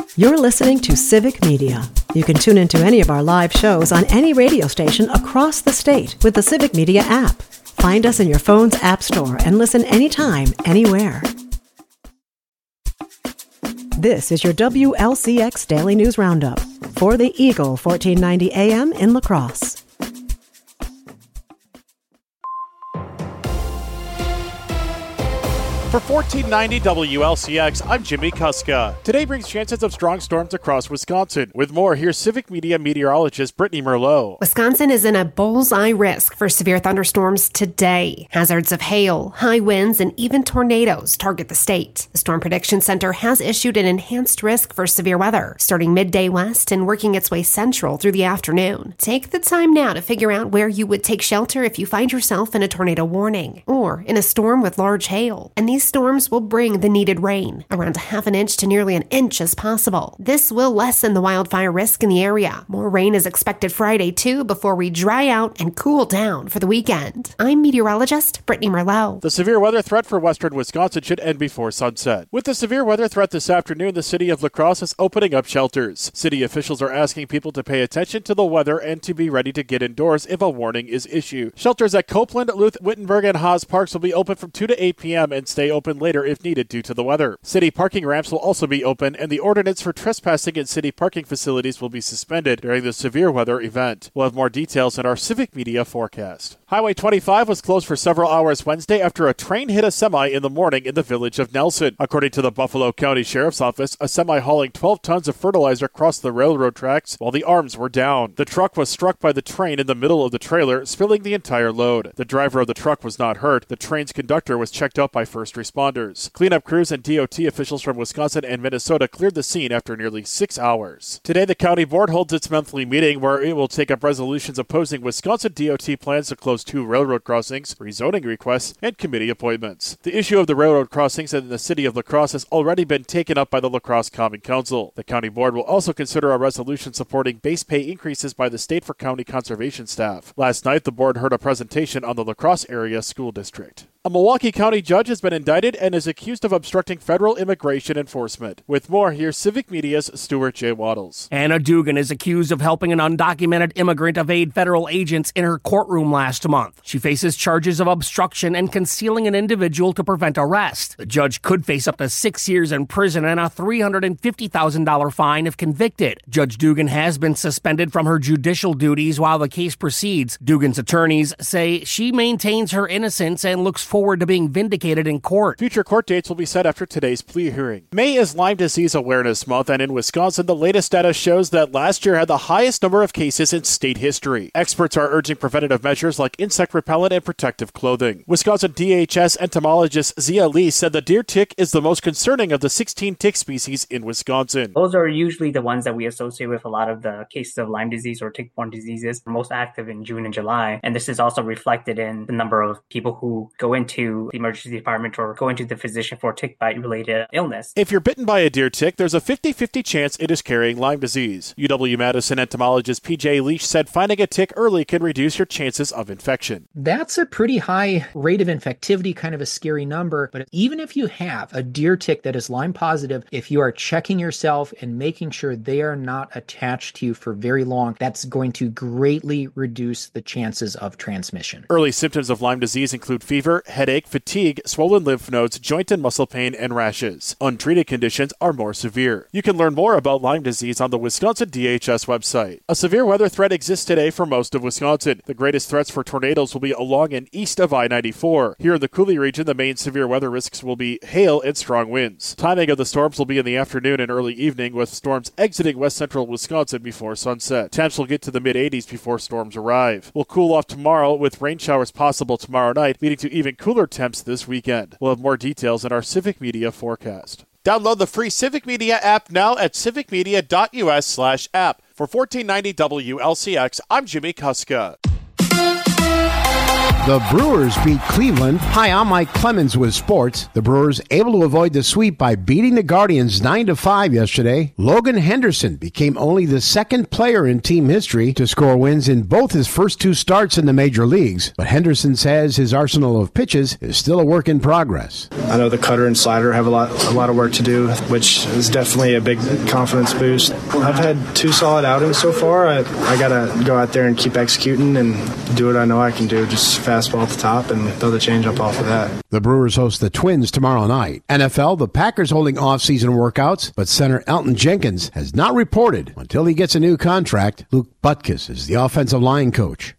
You're listening to Civic Media. You can tune into any of our live shows on any radio station across the state with the Civic Media app. Find us in your phone's app store and listen anytime, anywhere. This is your WLCX Daily News Roundup for the Eagle 1490 AM in La Crosse. For 1490 WLCX, I'm Jimmy Kuska. Today brings chances of strong storms across Wisconsin. With more, here's Civic Media meteorologist Brittany Merlot. Wisconsin is in a bullseye risk for severe thunderstorms today. Hazards of hail, high winds, and even tornadoes target the state. The Storm Prediction Center has issued an enhanced risk for severe weather, starting midday west and working its way central through the afternoon. Take the time now to figure out where you would take shelter if you find yourself in a tornado warning or in a storm with large hail. And these storms will bring the needed rain, around a half an inch to nearly an inch as possible. This will lessen the wildfire risk in the area. More rain is expected Friday, too, before we dry out and cool down for the weekend. I'm meteorologist Brittany Merlot. The severe weather threat for western Wisconsin should end before sunset. With the severe weather threat this afternoon, the city of La Crosse is opening up shelters. City officials are asking people to pay attention to the weather and to be ready to get indoors if a warning is issued. Shelters at Copeland, Luth, Wittenberg, and Haas Parks will be open from 2 to 8 p.m. and stay open later if needed due to the weather. City parking ramps will also be open, and the ordinance for trespassing in city parking facilities will be suspended during the severe weather event. We'll have more details in our Civic Media forecast. Highway 25 was closed for several hours Wednesday after a train hit a semi in the morning in the village of Nelson. According to the Buffalo County Sheriff's Office, a semi hauling 12 tons of fertilizer crossed the railroad tracks while the arms were down. The truck was struck by the train in the middle of the trailer, spilling the entire load. The driver of the truck was not hurt. The train's conductor was checked out by first responders. Cleanup crews and DOT officials from Wisconsin and Minnesota cleared the scene after nearly 6 hours. Today, the county board holds its monthly meeting where it will take up resolutions opposing Wisconsin DOT plans to close 2 railroad crossings, rezoning requests, and committee appointments. The issue of the railroad crossings in the city of La Crosse has already been taken up by the La Crosse Common Council. The county board will also consider a resolution supporting base pay increases by the state for county conservation staff. Last night, the board heard a presentation on the La Crosse area school district. A Milwaukee County judge has been indicted and is accused of obstructing federal immigration enforcement. With more, here's Civic Media's Stuart J. Waddles. Anna Dugan is accused of helping an undocumented immigrant evade federal agents in her courtroom last month. She faces charges of obstruction and concealing an individual to prevent arrest. The judge could face up to 6 years in prison and a $350,000 fine if convicted. Judge Dugan has been suspended from her judicial duties while the case proceeds. Dugan's attorneys say she maintains her innocence and looks forward to being vindicated in court. Future court dates will be set after today's plea hearing. May is Lyme Disease Awareness Month, and in Wisconsin, the latest data shows that last year had the highest number of cases in state history. Experts are urging preventative measures like insect repellent and protective clothing. Wisconsin DHS entomologist Zia Lee said the deer tick is the most concerning of the 16 tick species in Wisconsin. Those are usually the ones that we associate with a lot of the cases of Lyme disease or tick-borne diseases. They're most active in June and July, and this is also reflected in the number of people who go into the emergency department or go into the physician for tick bite-related illness. If you're bitten by a deer tick, there's a 50-50 chance it is carrying Lyme disease. UW-Madison entomologist PJ Leach said finding a tick early can reduce your chances of infection. That's a pretty high rate of infectivity, kind of a scary number. But even if you have a deer tick that is Lyme positive, if you are checking yourself and making sure they are not attached to you for very long, that's going to greatly reduce the chances of transmission. Early symptoms of Lyme disease include fever, headache, fatigue, swollen lymph nodes, joint and muscle pain, and rashes. Untreated conditions are more severe. You can learn more about Lyme disease on the Wisconsin DHS website. A severe weather threat exists today for most of Wisconsin. The greatest threats for tornadoes will be along and east of I-94. Here in the Coulee region, the main severe weather risks will be hail and strong winds. Timing of the storms will be in the afternoon and early evening, with storms exiting west central Wisconsin before sunset. Temps will get to the mid-80s before storms arrive. We'll cool off tomorrow with rain showers possible tomorrow night, leading to even cooler temps this weekend. We'll have more details in our Civic Media forecast. Download the free Civic Media app now at civicmedia.us/app. For 1490 WLCX, I'm Jimmy Kuska. The Brewers beat Cleveland. Hi, I'm Mike Clemens with sports. The Brewers able to avoid the sweep by beating the Guardians 9-5 yesterday. Logan Henderson became only the second player in team history to score wins in both his first two starts in the major leagues. But Henderson says his arsenal of pitches is still a work in progress. I know the cutter and slider have a lot of work to do, which is definitely a big confidence boost. I've had 2 solid outings so far. I got to go out there and keep executing and do what I know I can do, just fastball at the top and throw the changeup off of that. The Brewers host the Twins tomorrow night. NFL, the Packers holding off-season workouts, but center Elton Jenkins has not reported until he gets a new contract. Luke Butkus is the offensive line coach.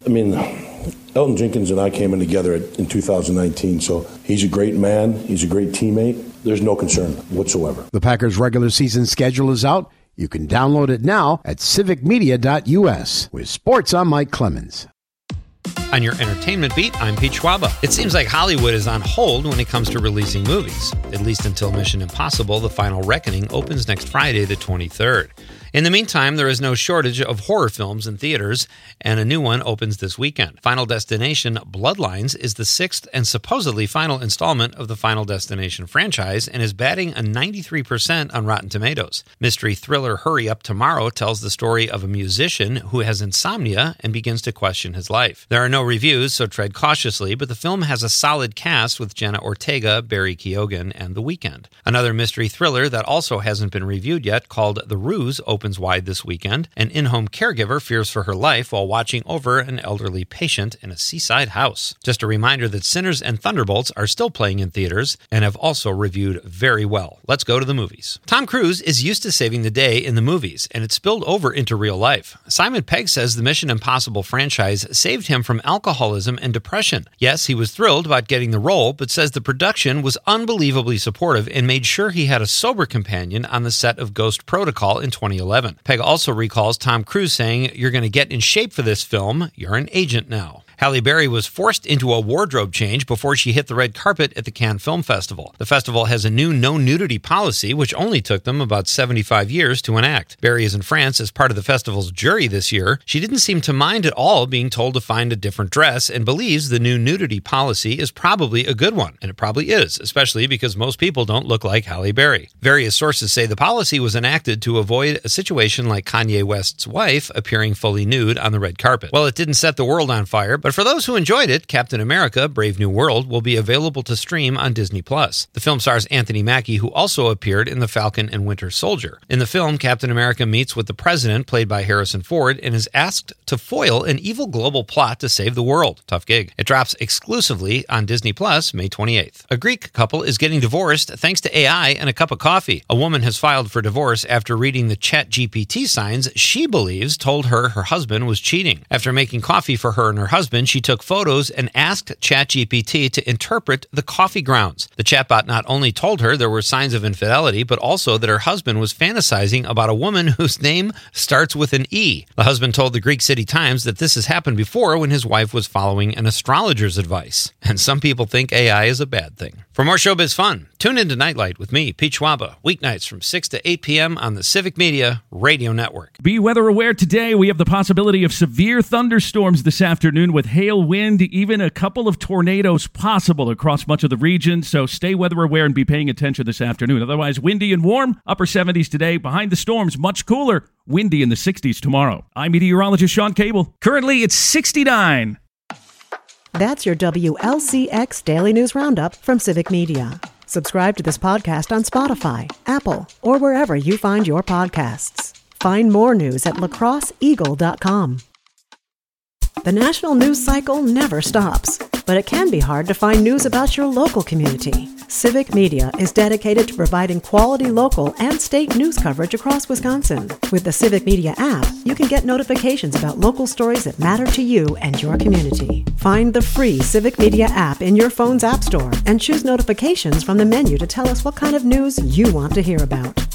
Elton Jenkins and I came in together in 2019, so he's a great man. He's a great teammate. There's no concern whatsoever. The Packers' regular season schedule is out. You can download it now at civicmedia.us. With sports, I'm Mike Clemens. On your entertainment beat, I'm Pete Schwaba. It seems like Hollywood is on hold when it comes to releasing movies, at least until Mission Impossible: The Final Reckoning opens next Friday, the 23rd. In the meantime, there is no shortage of horror films in theaters, and a new one opens this weekend. Final Destination: Bloodlines is the 6th and supposedly final installment of the Final Destination franchise and is batting a 93% on Rotten Tomatoes. Mystery thriller Hurry Up Tomorrow tells the story of a musician who has insomnia and begins to question his life. There are no reviews, so tread cautiously, but the film has a solid cast with Jenna Ortega, Barry Keoghan, and The Weeknd. Another mystery thriller that also hasn't been reviewed yet, called The Ruse, opens wide this weekend. An in-home caregiver fears for her life while watching over an elderly patient in a seaside house. Just a reminder that Sinners and Thunderbolts are still playing in theaters and have also reviewed very well. Let's go to the movies. Tom Cruise is used to saving the day in the movies, and it spilled over into real life. Simon Pegg says the Mission Impossible franchise saved him from alcoholism and depression. Yes, he was thrilled about getting the role, but says the production was unbelievably supportive and made sure he had a sober companion on the set of Ghost Protocol in 2011. Pegg also recalls Tom Cruise saying, "You're going to get in shape for this film. You're an agent now." Halle Berry was forced into a wardrobe change before she hit the red carpet at the Cannes Film Festival. The festival has a new no-nudity policy, which only took them about 75 years to enact. Berry is in France as part of the festival's jury this year. She didn't seem to mind at all being told to find a different dress and believes the new nudity policy is probably a good one. And it probably is, especially because most people don't look like Halle Berry. Various sources say the policy was enacted to avoid a situation like Kanye West's wife appearing fully nude on the red carpet. Well, it didn't set the world on fire, but for those who enjoyed it, Captain America: Brave New World will be available to stream on Disney+. The film stars Anthony Mackie, who also appeared in The Falcon and Winter Soldier. In the film, Captain America meets with the president, played by Harrison Ford, and is asked to foil an evil global plot to save the world. Tough gig. It drops exclusively on Disney+ May 28th. A Greek couple is getting divorced thanks to AI and a cup of coffee. A woman has filed for divorce after reading the ChatGPT signs she believes told her husband was cheating. After making coffee for her and her husband, she took photos and asked ChatGPT to interpret the coffee grounds. The chatbot not only told her there were signs of infidelity, but also that her husband was fantasizing about a woman whose name starts with an E. The husband told the Greek City Times that this has happened before when his wife was following an astrologer's advice. And some people think AI is a bad thing. For more showbiz fun, tune into Nightlight with me, Pete Schwaba, weeknights from 6 to 8 p.m. on the Civic Media Radio Network. Be weather aware today. We have the possibility of severe thunderstorms this afternoon with hail, wind, even a couple of tornadoes possible across much of the region. So stay weather aware and be paying attention this afternoon. Otherwise, windy and warm, upper 70s today. Behind the storms, much cooler, windy in the 60s tomorrow. I'm meteorologist Sean Cable. Currently, it's 69. That's your WLCX Daily News Roundup from Civic Media. Subscribe to this podcast on Spotify, Apple, or wherever you find your podcasts. Find more news at lacrosseeagle.com. The national news cycle never stops, but it can be hard to find news about your local community. Civic Media is dedicated to providing quality local and state news coverage across Wisconsin. With the Civic Media app, you can get notifications about local stories that matter to you and your community. Find the free Civic Media app in your phone's app store and choose notifications from the menu to tell us what kind of news you want to hear about.